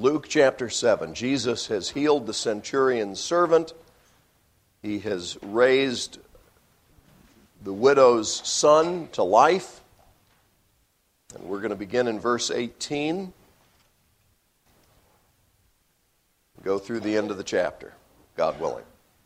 Luke chapter 7. Jesus has healed the centurion's servant. He has raised the widow's son to life. And we're going to begin in verse 18. Go through the end of the chapter, God willing.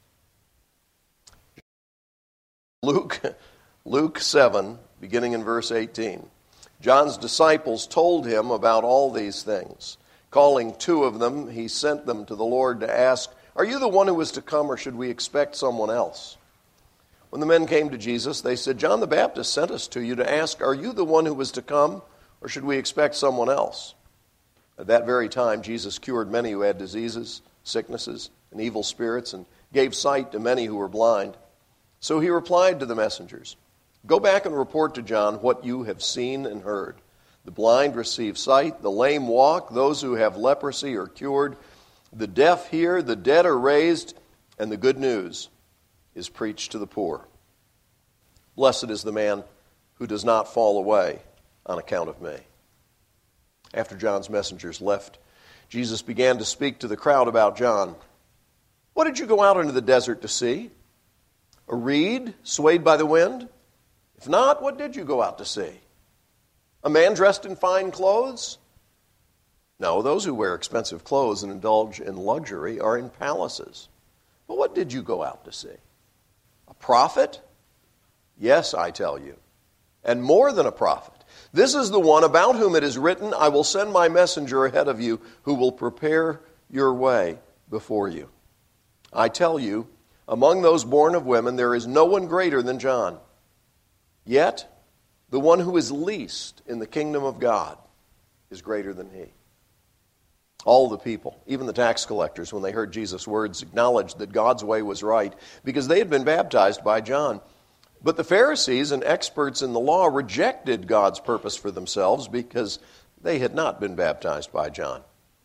Luke 7, beginning in verse 18. John's disciples told him about all these things. Calling two of them, he sent them to the Lord to ask, "Are you the one who is to come, or should we expect someone else?" When the men came to Jesus, they said, "John the Baptist sent us to you to ask, 'Are you the one who is to come, or should we expect someone else?'" At that very time, Jesus cured many who had diseases, sicknesses, and evil spirits, and gave sight to many who were blind. So he replied to the messengers, "Go back and report to John what you have seen and heard. The blind receive sight, the lame walk, those who have leprosy are cured, the deaf hear, the dead are raised, and the good news is preached to the poor. Blessed is the man who does not fall away on account of me." After John's messengers left, Jesus began to speak to the crowd about John. "What did you go out into the desert to see? A reed swayed by the wind? If not, what did you go out to see? A man dressed in fine clothes? No, those who wear expensive clothes and indulge in luxury are in palaces. But what did you go out to see? A prophet? Yes, I tell you, and more than a prophet. This is the one about whom it is written, 'I will send my messenger ahead of you who will prepare your way before you.' I tell you, among those born of women, there is no one greater than John. Yet, the one who is least in the kingdom of God is greater than he." All the people, even the tax collectors, when they heard Jesus' words, acknowledged that God's way was right because they had been baptized by John. But the Pharisees and experts in the law rejected God's purpose for themselves because they had not been baptized by John.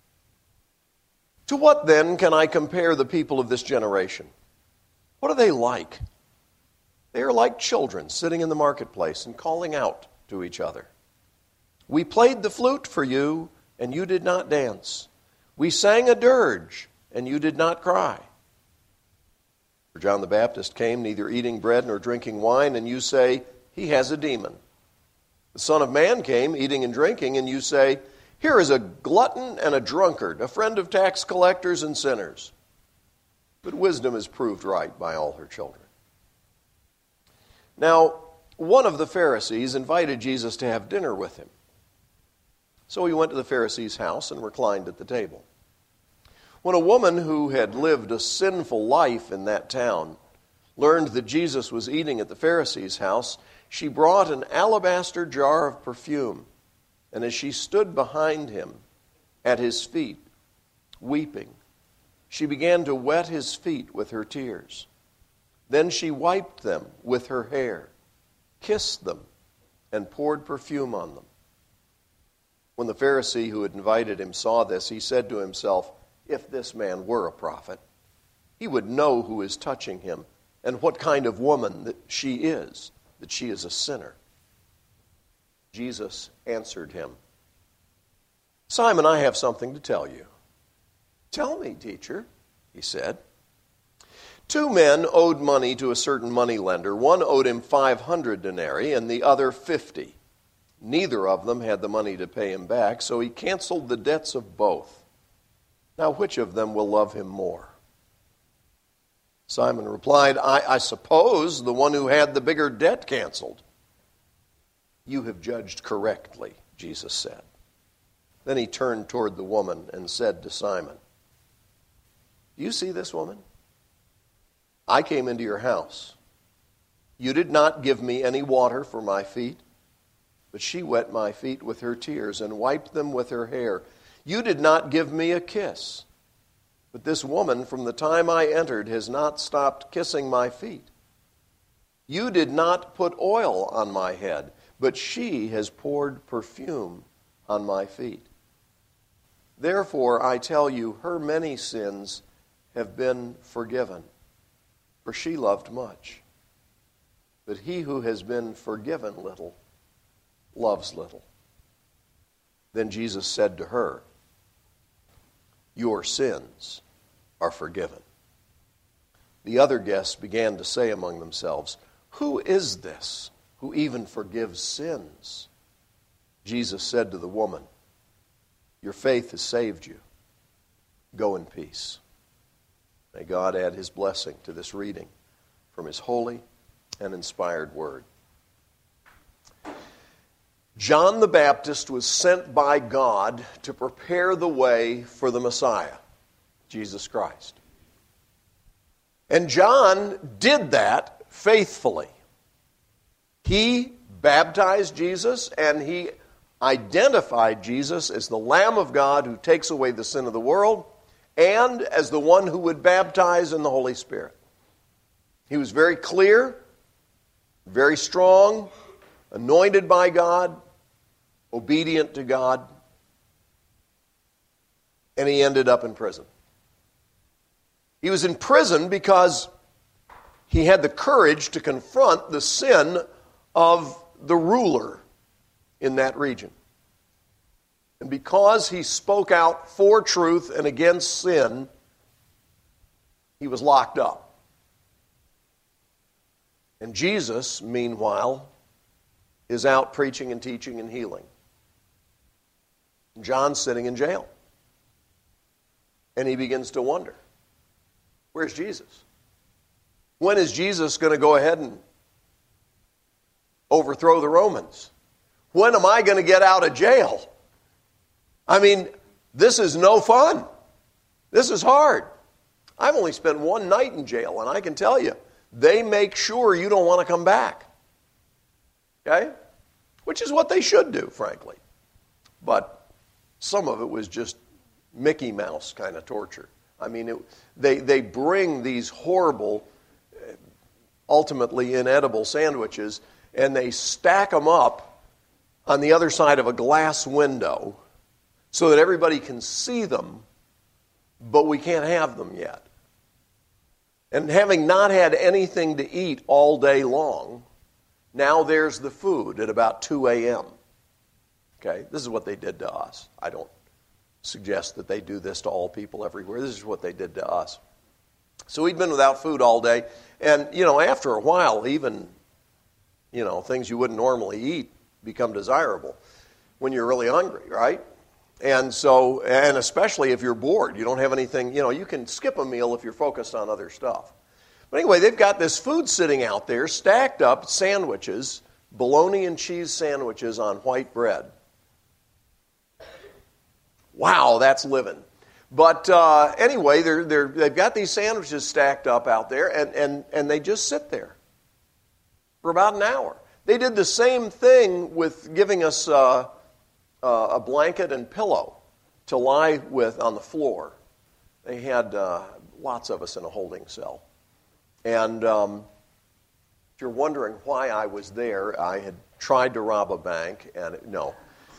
To what then can I compare the people of this generation? What are they like? They are like children sitting in the marketplace and calling out to each other. "We played the flute for you, and you did not dance. We sang a dirge, and you did not cry. For John the Baptist came neither eating bread nor drinking wine, and you say, 'He has a demon.' The Son of Man came eating and drinking, and you say, 'Here is a glutton and a drunkard, a friend of tax collectors and sinners.' But wisdom is proved right by all her children." Now, one of the Pharisees invited Jesus to have dinner with him. So he went to the Pharisee's house and reclined at the table. When a woman who had lived a sinful life in that town learned that Jesus was eating at the Pharisee's house, she brought an alabaster jar of perfume, and as she stood behind him at his feet, weeping, she began to wet his feet with her tears. Then she wiped them with her hair, kissed them, and poured perfume on them. When the Pharisee who had invited him saw this, he said to himself, "If this man were a prophet, he would know who is touching him and what kind of woman that she is a sinner." Jesus answered him, "Simon, I have something to tell you." "Tell me, teacher," he said. 2 men owed money to a certain moneylender. One owed him 500 denarii and the other 50. Neither of them had the money to pay him back, so he canceled the debts of both. Now, which of them will love him more? Simon replied, I suppose the one who had the bigger debt canceled." "You have judged correctly," Jesus said. Then he turned toward the woman and said to Simon, "Do you see this woman? I came into your house. You did not give me any water for my feet, but she wet my feet with her tears and wiped them with her hair. You did not give me a kiss, but this woman from the time I entered has not stopped kissing my feet. You did not put oil on my head, but she has poured perfume on my feet. Therefore, I tell you, her many sins have been forgiven, for she loved much. But he who has been forgiven little loves little." Then Jesus said to her, your sins are forgiven." The other guests began to say among themselves, "Who is this who even forgives sins?" Jesus said to the woman, "Your faith has saved you. Go in peace." May God add his blessing to this reading from his holy and inspired word. John the Baptist was sent by God to prepare the way for the Messiah, Jesus Christ. And John did that faithfully. He baptized Jesus, and he identified Jesus as the Lamb of God who takes away the sin of the world, and as the one who would baptize in the Holy Spirit. He was very clear, very strong, anointed by God, obedient to God, and he ended up in prison. He was in prison because he had the courage to confront the sin of the ruler in that region. And because he spoke out for truth and against sin, he was locked up. And Jesus, meanwhile, is out preaching and teaching and healing. John's sitting in jail. And he begins to wonder, where's Jesus? When is Jesus going to go ahead and overthrow the Romans? When am I going to get out of jail? I mean, this is no fun. This is hard. I've only spent one night in jail, and I can tell you, they make sure you don't want to come back. Okay? Which is what they should do, frankly. But some of it was just Mickey Mouse kind of torture. I mean, they bring these horrible, ultimately inedible sandwiches, and they stack them up on the other side of a glass window so that everybody can see them, but we can't have them yet. And having not had anything to eat all day long, now there's the food at about 2 a.m. Okay, this is what they did to us. I don't suggest that they do this to all people everywhere. This is what they did to us. So we'd been without food all day, and, after a while, even, things you wouldn't normally eat become desirable when you're really hungry, right? And so, and especially if you're bored, you don't have anything, you can skip a meal if you're focused on other stuff. But anyway, they've got this food sitting out there, stacked up, sandwiches, bologna and cheese sandwiches on white bread. Wow, that's living. But anyway, they've got these sandwiches stacked up out there, and they just sit there for about an hour. They did the same thing with giving us a blanket and pillow to lie with on the floor. They had lots of us in a holding cell. And if you're wondering why I was there, I had tried to rob a bank, and no.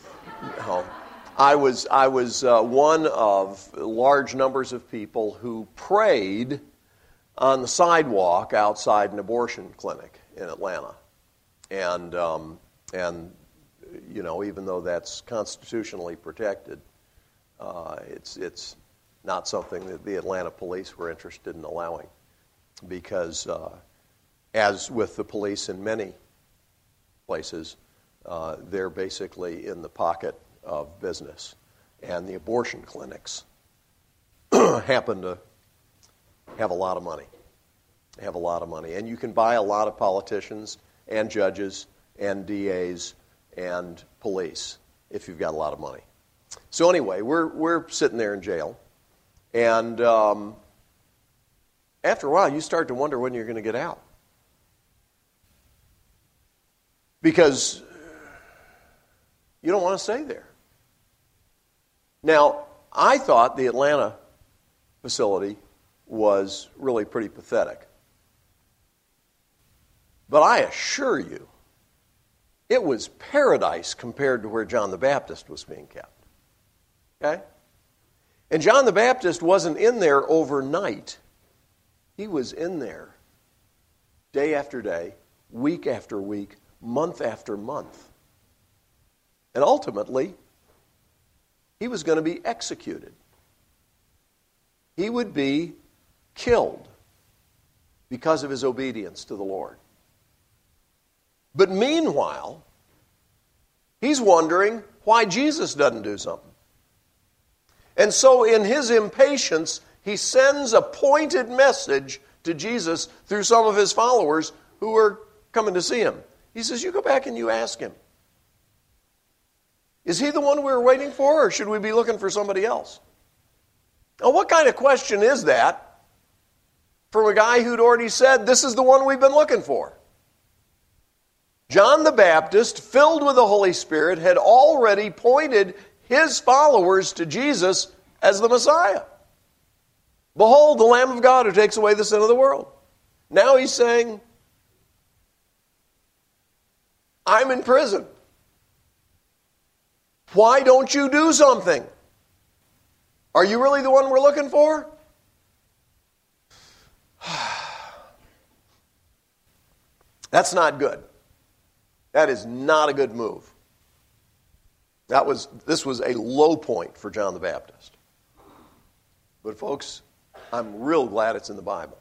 I was one of large numbers of people who prayed on the sidewalk outside an abortion clinic in Atlanta. And even though that's constitutionally protected, it's not something that the Atlanta police were interested in allowing, because as with the police in many places, they're basically in the pocket of business. And the abortion clinics happen to have a lot of money. They have a lot of money. And you can buy a lot of politicians and judges and DAs and police if you've got a lot of money. So anyway, we're sitting there in jail. And after a while, you start to wonder when you're going to get out. Because you don't want to stay there. Now, I thought the Atlanta facility was really pretty pathetic. But I assure you, it was paradise compared to where John the Baptist was being kept. Okay? And John the Baptist wasn't in there overnight. He was in there day after day, week after week, month after month. And ultimately, he was going to be executed. he would be killed because of his obedience to the Lord. But meanwhile, he's wondering why Jesus doesn't do something. And so in his impatience, he sends a pointed message to Jesus through some of his followers who are coming to see him. He says, you go back and you ask him. Is he the one we were waiting for, or should we be looking for somebody else? Now, what kind of question is that from a guy who'd already said, this is the one we've been looking for? John the Baptist, filled with the Holy Spirit, had already pointed his followers to Jesus as the Messiah. Behold, the Lamb of God who takes away the sin of the world. Now he's saying, I'm in prison. Why don't you do something? Are you really the one we're looking for? That's not good. That is not a good move. This was a low point for John the Baptist. But folks, I'm real glad it's in the Bible.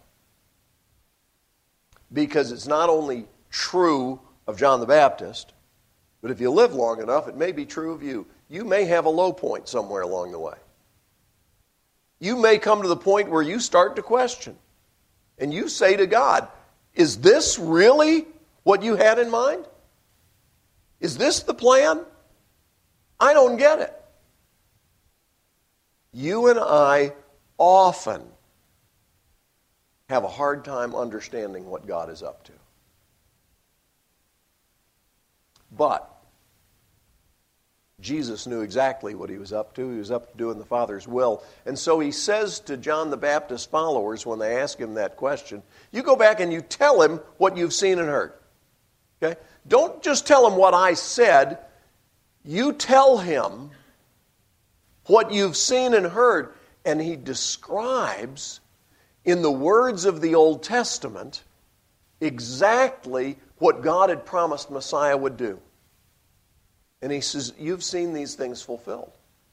Because it's not only true of John the Baptist, but if you live long enough, it may be true of you. You may have a low point somewhere along the way. You may come to the point where you start to question. And you say to God, is this really what you had in mind? Is this the plan? I don't get it. You and I often have a hard time understanding what God is up to. But Jesus knew exactly what he was up to. He was up to doing the Father's will. And so he says to John the Baptist's followers when they ask him that question, you go back and you tell him what you've seen and heard. Okay? Don't just tell him what I said. You tell him what you've seen and heard. And he describes, in the words of the Old Testament, exactly what God had promised Messiah would do. And he says, you've seen these things fulfilled.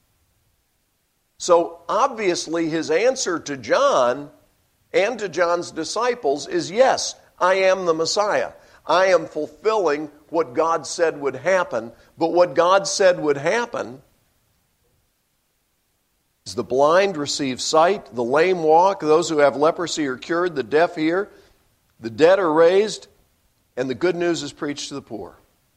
So obviously his answer to John and to John's disciples is, yes, I am the Messiah. I am fulfilling what God said would happen. But what God said would happen is the blind receive sight, the lame walk, those who have leprosy are cured, the deaf hear, the dead are raised, and the good news is preached to the poor.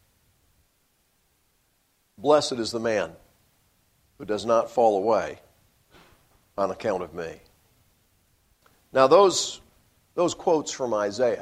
Blessed is the man who does not fall away on account of me. Now those quotes from Isaiah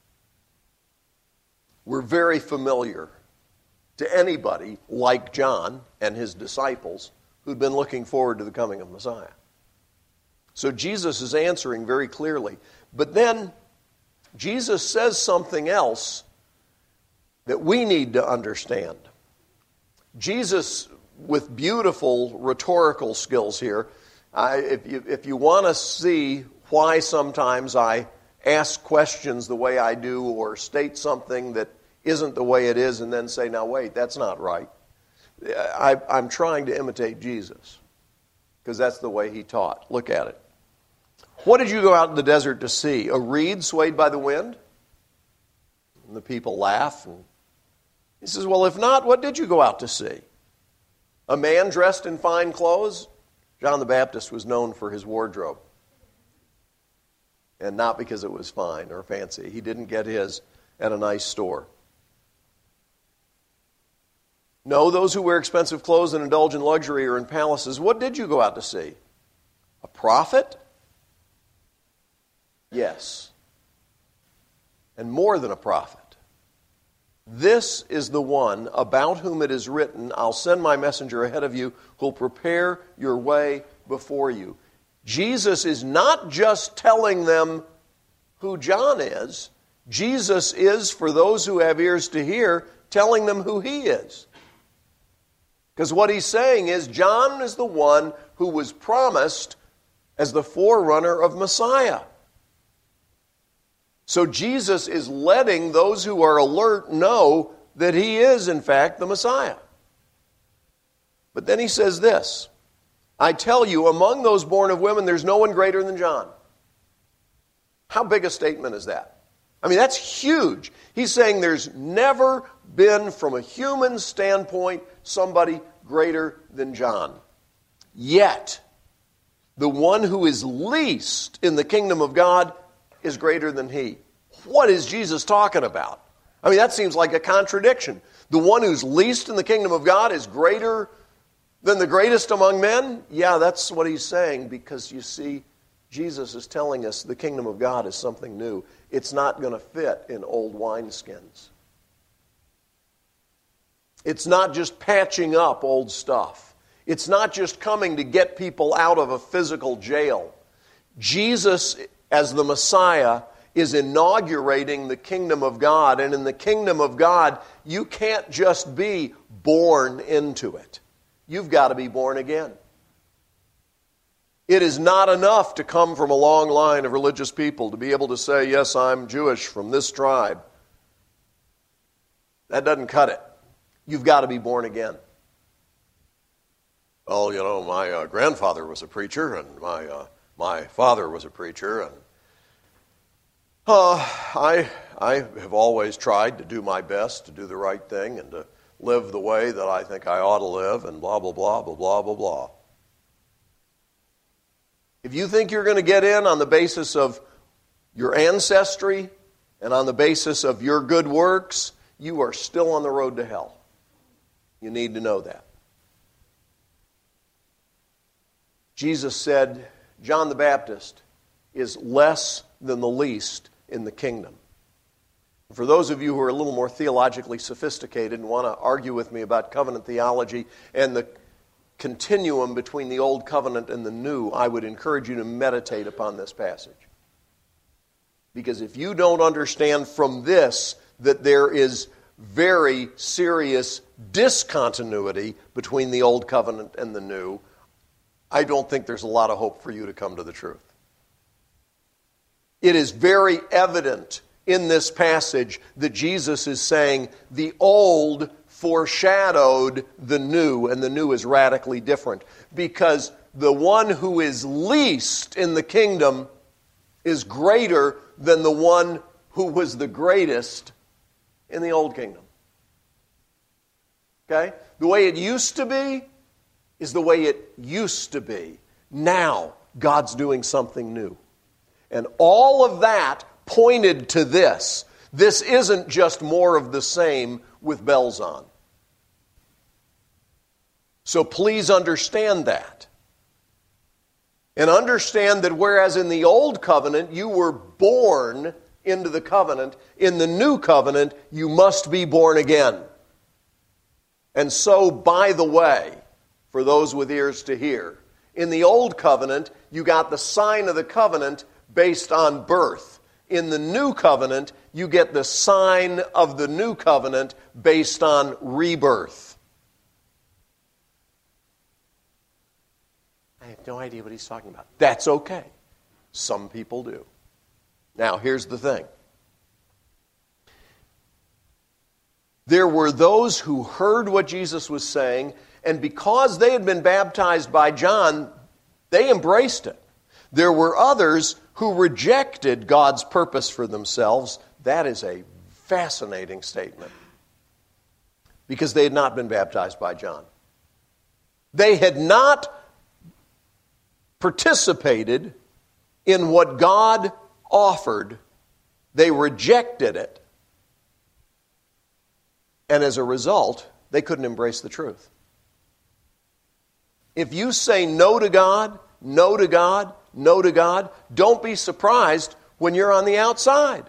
were very familiar to anybody like John and his disciples who'd been looking forward to the coming of Messiah. So Jesus is answering very clearly. But then Jesus says something else that we need to understand. Jesus, with beautiful rhetorical skills here, if you want to see why sometimes I ask questions the way I do or state something that isn't the way it is and then say, now wait, that's not right. I'm trying to imitate Jesus because that's the way he taught. Look at it. What did you go out in the desert to see? A reed swayed by the wind? And the people laugh. And he says, well, if not, what did you go out to see? A man dressed in fine clothes? John the Baptist was known for his wardrobe. And not because it was fine or fancy. He didn't get his at a nice store. No, those who wear expensive clothes and indulge in luxury are in palaces. What did you go out to see? A prophet? Yes. And more than a prophet. This is the one about whom it is written, I'll send my messenger ahead of you who'll prepare your way before you. Jesus is not just telling them who John is. Jesus is, for those who have ears to hear, telling them who he is. Because what he's saying is John is the one who was promised as the forerunner of Messiah. So Jesus is letting those who are alert know that he is, in fact, the Messiah. But then he says this, I tell you, among those born of women, there's no one greater than John. How big a statement is that? I mean, that's huge. He's saying there's never been, from a human standpoint, somebody greater than John. Yet, the one who is least in the kingdom of God is greater than he. What is Jesus talking about? I mean, that seems like a contradiction. The one who's least in the kingdom of God is greater than the greatest among men? Yeah, that's what he's saying, because you see, Jesus is telling us the kingdom of God is something new. It's not going to fit in old wineskins. It's not just patching up old stuff. It's not just coming to get people out of a physical jail. Jesus, as the Messiah, is inaugurating the kingdom of God. And in the kingdom of God, you can't just be born into it. You've got to be born again. It is not enough to come from a long line of religious people to be able to say, yes, I'm Jewish from this tribe. That doesn't cut it. You've got to be born again. Well, you know, my grandfather was a preacher, and my father was a preacher, and I have always tried to do my best to do the right thing and to live the way that I think I ought to live, and blah, blah, blah, blah, blah, blah, blah. If you think you're going to get in on the basis of your ancestry and on the basis of your good works, you are still on the road to hell. You need to know that. Jesus said, John the Baptist is less than the least in the kingdom. For those of you who are a little more theologically sophisticated and want to argue with me about covenant theology and the continuum between the old covenant and the new, I would encourage you to meditate upon this passage. Because if you don't understand from this that there is very serious discontinuity between the old covenant and the new, I don't think there's a lot of hope for you to come to the truth. It is very evident in this passage that Jesus is saying the old foreshadowed the new, and the new is radically different, because the one who is least in the kingdom is greater than the one who was the greatest in the old kingdom. Okay? The way it used to be is the way it used to be. Now, God's doing something new. And all of that pointed to this. This isn't just more of the same with bells on. So please understand that. And understand that whereas in the old covenant you were born into the covenant, in the new covenant you must be born again. And so, by the way, for those with ears to hear, in the old covenant you got the sign of the covenant based on birth. In the new covenant, you get the sign of the new covenant based on rebirth. I have no idea what he's talking about. That's okay. Some people do. Now, here's the thing. There were those who heard what Jesus was saying, and because they had been baptized by John, they embraced it. There were others who rejected God's purpose for themselves. That is a fascinating statement. Because they had not been baptized by John. They had not participated in what God offered. They rejected it. And as a result, they couldn't embrace the truth. If you say no to God, no to God, no to God, don't be surprised when you're on the outside.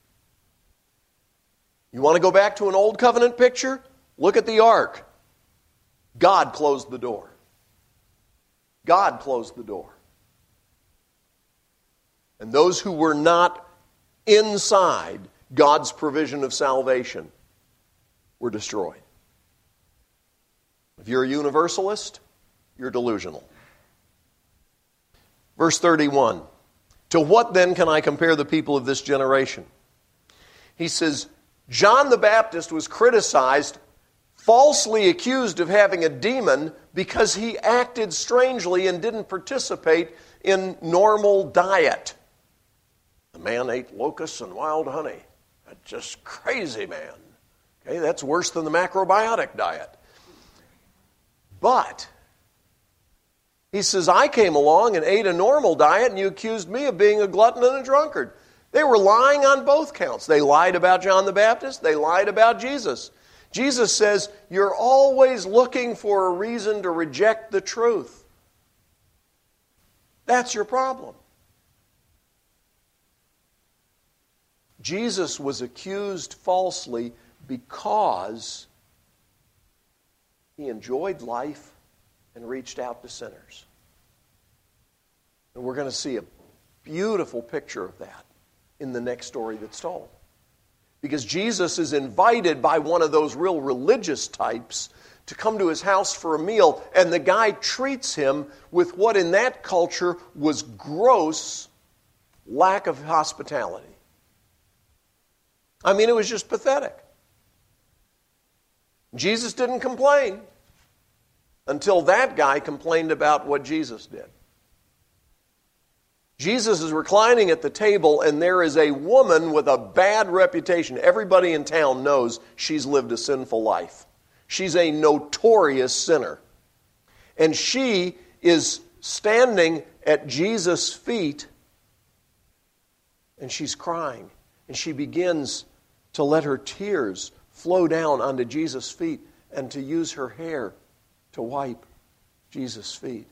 You want to go back to an old covenant picture? Look at the ark. God closed the door. God closed the door. And those who were not inside God's provision of salvation were destroyed. If you're a universalist, you're delusional. Verse 31, to what then can I compare the people of this generation? He says, John the Baptist was criticized falsely accused of having a demon because he acted strangely and didn't participate in normal diet. The man ate locusts and wild honey. That's just crazy, man. Okay, that's worse than the macrobiotic diet. But he says, I came along and ate a normal diet, and you accused me of being a glutton and a drunkard. They were lying on both counts. They lied about John the Baptist. They lied about Jesus. Jesus says, you're always looking for a reason to reject the truth. That's your problem. Jesus was accused falsely because he enjoyed life and reached out to sinners. And we're going to see a beautiful picture of that in the next story that's told. Because Jesus is invited by one of those real religious types to come to his house for a meal, and the guy treats him with what in that culture was gross lack of hospitality. I mean, it was just pathetic. Jesus didn't complain until that guy complained about what Jesus did. Jesus is reclining at the table, and there is a woman with a bad reputation. Everybody in town knows she's lived a sinful life. She's a notorious sinner. And she is standing at Jesus' feet, and she's crying. And she begins to let her tears flow down onto Jesus' feet and to use her hair to wipe Jesus' feet.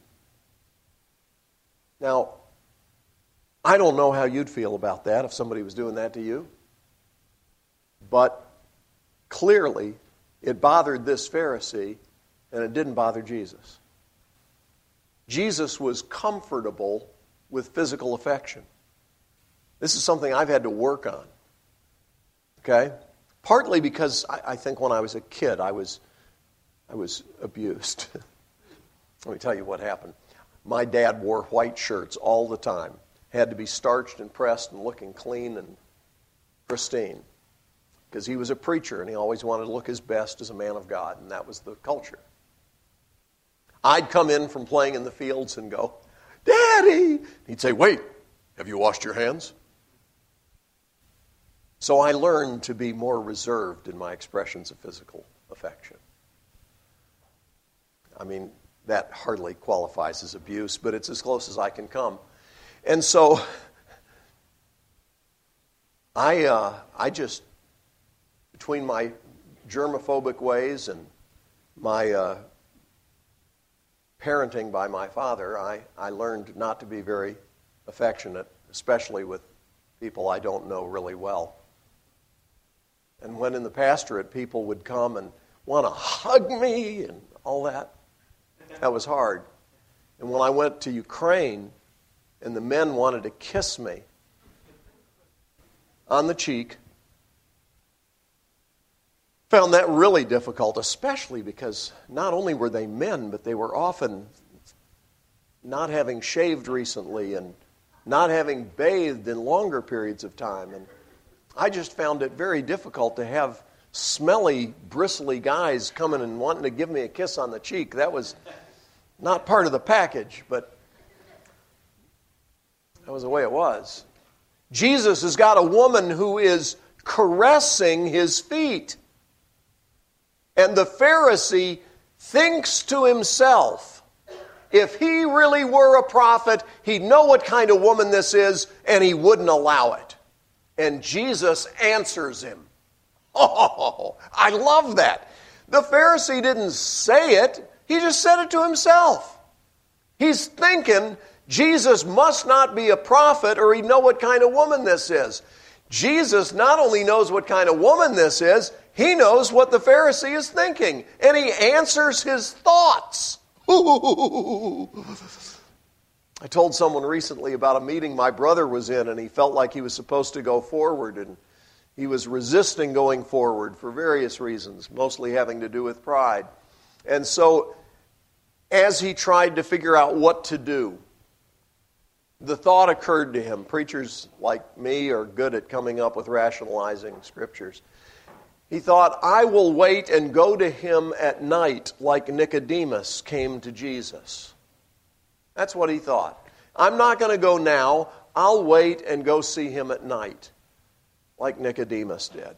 Now, I don't know how you'd feel about that if somebody was doing that to you. But clearly, it bothered this Pharisee, and it didn't bother Jesus. Jesus was comfortable with physical affection. This is something I've had to work on. Okay? Partly because I think when I was a kid, I was abused. Let me tell you what happened. My dad wore white shirts all the time. Had to be starched and pressed and looking clean and pristine. Because he was a preacher and he always wanted to look his best as a man of God, and that was the culture. I'd come in from playing in the fields and go, "Daddy!" He'd say, "Wait, have you washed your hands?" So I learned to be more reserved in my expressions of physical affection. I mean, that hardly qualifies as abuse, but it's as close as I can come. And so I just, between my germophobic ways and my parenting by my father, I learned not to be very affectionate, especially with people I don't know really well. And when in the pastorate, people would come and want to hug me and all that, that was hard. And when I went to Ukraine, and the men wanted to kiss me on the cheek, found that really difficult, especially because not only were they men, but they were often not having shaved recently and not having bathed in longer periods of time. And I just found it very difficult to have smelly, bristly guys coming and wanting to give me a kiss on the cheek. That was not part of the package, but that was the way it was. Jesus has got a woman who is caressing his feet. And the Pharisee thinks to himself, if he really were a prophet, he'd know what kind of woman this is, and he wouldn't allow it. And Jesus answers him. Oh, I love that. The Pharisee didn't say it, he just said it to himself. He's thinking, Jesus must not be a prophet or he'd know what kind of woman this is. Jesus not only knows what kind of woman this is, he knows what the Pharisee is thinking. And he answers his thoughts. I told someone recently about a meeting my brother was in, and he felt like he was supposed to go forward, and he was resisting going forward for various reasons, mostly having to do with pride. And so, as he tried to figure out what to do, the thought occurred to him. Preachers like me are good at coming up with rationalizing scriptures. He thought, I will wait and go to him at night like Nicodemus came to Jesus. That's what he thought. I'm not going to go now. I'll wait and go see him at night like Nicodemus did.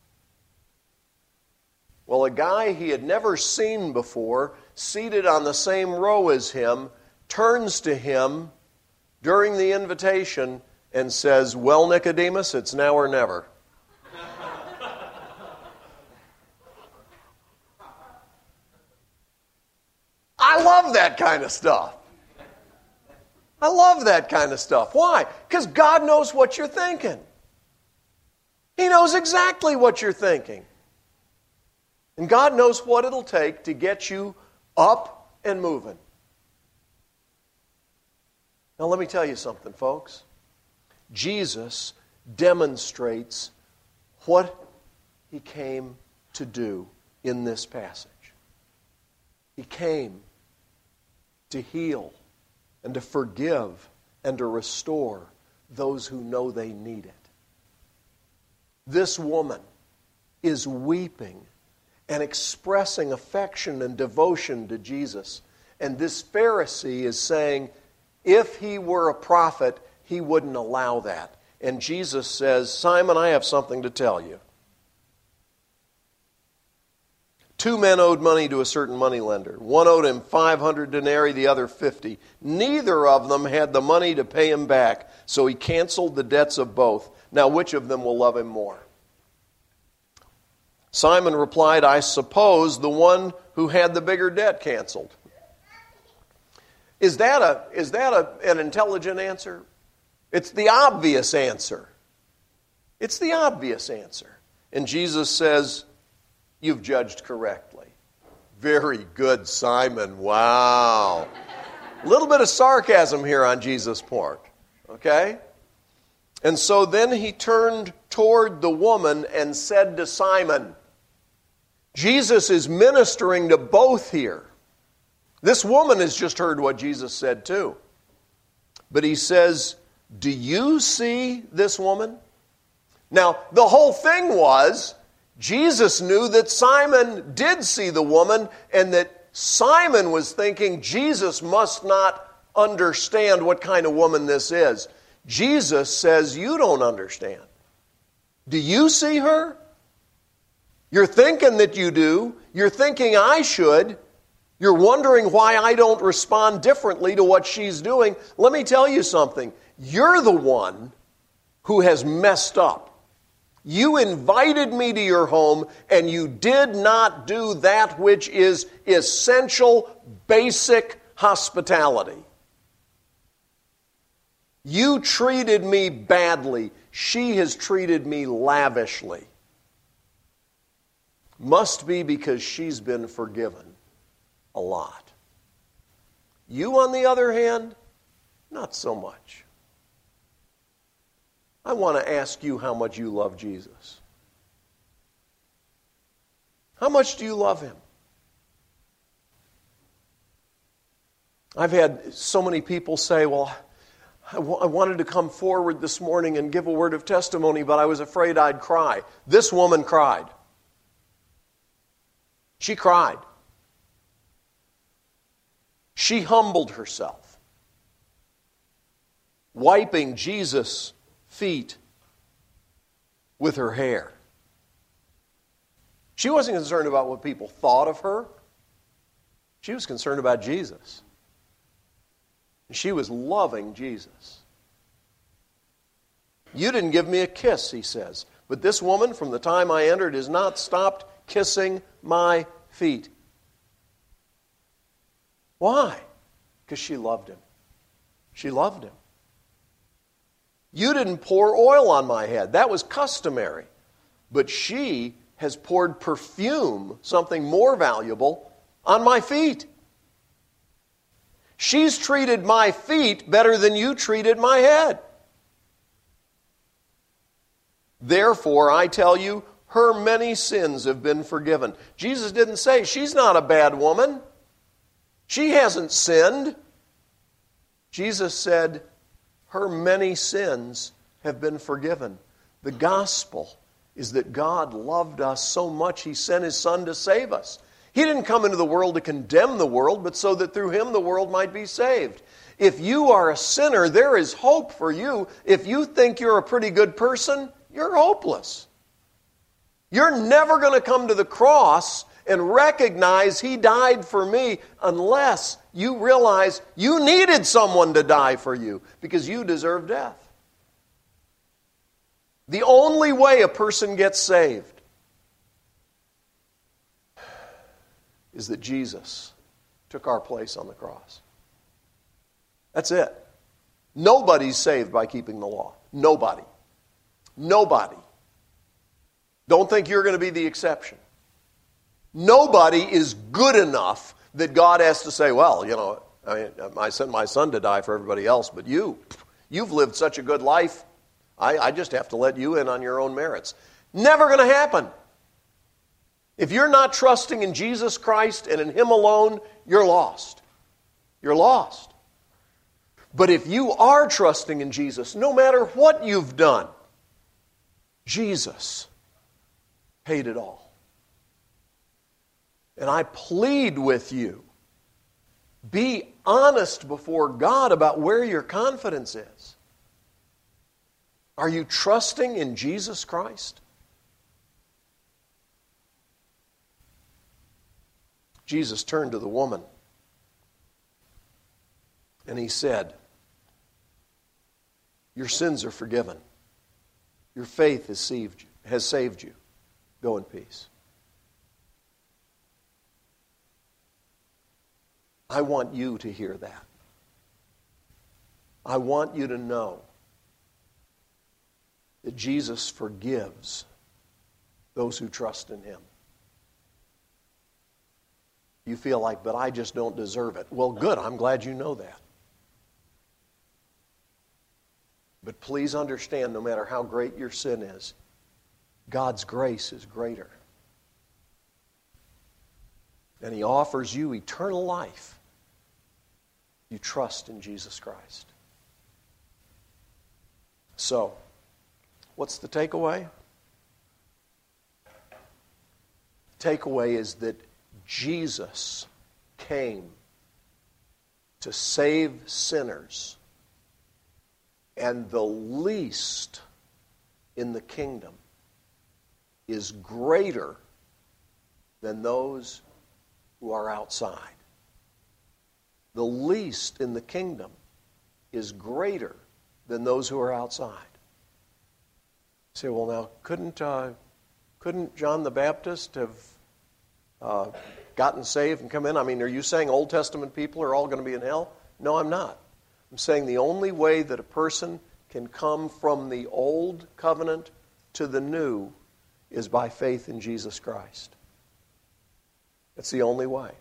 Well, a guy he had never seen before, seated on the same row as him, turns to him during the invitation and says, well, Nicodemus, it's now or never. I love that kind of stuff. I love that kind of stuff. Why? Because God knows what you're thinking. He knows exactly what you're thinking. And God knows what it'll take to get you up and moving. Now let me tell you something, folks. Jesus demonstrates what he came to do in this passage. He came to heal and to forgive and to restore those who know they need it. This woman is weeping and expressing affection and devotion to Jesus. And this Pharisee is saying, if he were a prophet, he wouldn't allow that. And Jesus says, Simon, I have something to tell you. 2 men owed money to a certain moneylender. One owed him 500 denarii, the other 50. Neither of them had the money to pay him back, so he canceled the debts of both. Now, which of them will love him more? Simon replied, I suppose the one who had the bigger debt canceled. Is that an intelligent answer? It's the obvious answer. It's the obvious answer. And Jesus says, you've judged correctly. Very good, Simon. Wow. A little bit of sarcasm here on Jesus' part. Okay? And so then he turned toward the woman and said to Simon, Jesus is ministering to both here. This woman has just heard what Jesus said too. But he says, do you see this woman? Now, the whole thing was, Jesus knew that Simon did see the woman and that Simon was thinking Jesus must not understand what kind of woman this is. Jesus says, you don't understand. Do you see her? You're thinking that you do. You're thinking I should. You're wondering why I don't respond differently to what she's doing. Let me tell you something. You're the one who has messed up. You invited me to your home, and you did not do that which is essential, basic hospitality. You treated me badly. She has treated me lavishly. Must be because she's been forgiven a lot. You, on the other hand, not so much. I want to ask you how much you love Jesus. How much do you love him? I've had so many people say, well, I wanted to come forward this morning and give a word of testimony, but I was afraid I'd cry. This woman cried. She cried. She humbled herself, wiping Jesus' feet with her hair. She wasn't concerned about what people thought of her. She was concerned about Jesus. She was loving Jesus. You didn't give me a kiss, he says. But this woman, from the time I entered, has not stopped kissing my feet. Why? Because she loved him. She loved him. You didn't pour oil on my head. That was customary. But she has poured perfume, something more valuable, on my feet. She's treated my feet better than you treated my head. Therefore, I tell you, her many sins have been forgiven. Jesus didn't say, she's not a bad woman. She hasn't sinned. Jesus said, her many sins have been forgiven. The gospel is that God loved us so much He sent His Son to save us. He didn't come into the world to condemn the world, but so that through Him the world might be saved. If you are a sinner, there is hope for you. If you think you're a pretty good person, you're hopeless. You're never going to come to the cross and recognize He died for me unless you realize you needed someone to die for you because you deserve death. The only way a person gets saved is that Jesus took our place on the cross. That's it. Nobody's saved by keeping the law. Nobody. Nobody. Don't think you're going to be the exception. Nobody is good enough that God has to say, well, I sent my son to die for everybody else, but you've lived such a good life, I just have to let you in on your own merits. Never going to happen. If you're not trusting in Jesus Christ and in Him alone, you're lost. You're lost. But if you are trusting in Jesus, no matter what you've done, Jesus paid it all. And I plead with you, be honest before God about where your confidence is. Are you trusting in Jesus Christ? Jesus turned to the woman and He said, your sins are forgiven. Your faith has saved you. Go in peace. I want you to hear that. I want you to know that Jesus forgives those who trust in Him. You feel like, but I just don't deserve it. Well, good. I'm glad you know that. But please understand, no matter how great your sin is, God's grace is greater. And He offers you eternal life. You trust in Jesus Christ. So, what's the takeaway? The takeaway is that Jesus came to save sinners, and the least in the kingdom is greater than those who are outside. The least in the kingdom is greater than those who are outside. You say, well, now, couldn't John the Baptist have gotten saved and come in? I mean, are you saying Old Testament people are all going to be in hell? No, I'm not. I'm saying the only way that a person can come from the old covenant to the new is by faith in Jesus Christ. That's the only way.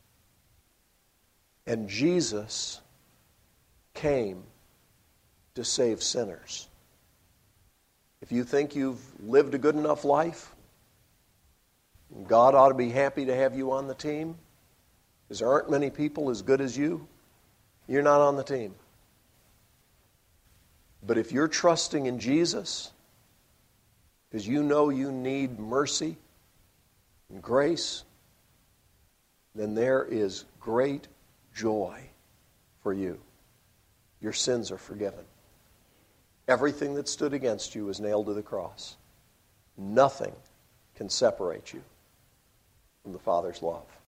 And Jesus came to save sinners. If you think you've lived a good enough life, God ought to be happy to have you on the team, because there aren't many people as good as you, you're not on the team. But if you're trusting in Jesus, because you know you need mercy and grace, then there is great joy for you. Your sins are forgiven. Everything that stood against you was nailed to the cross. Nothing can separate you from the Father's love.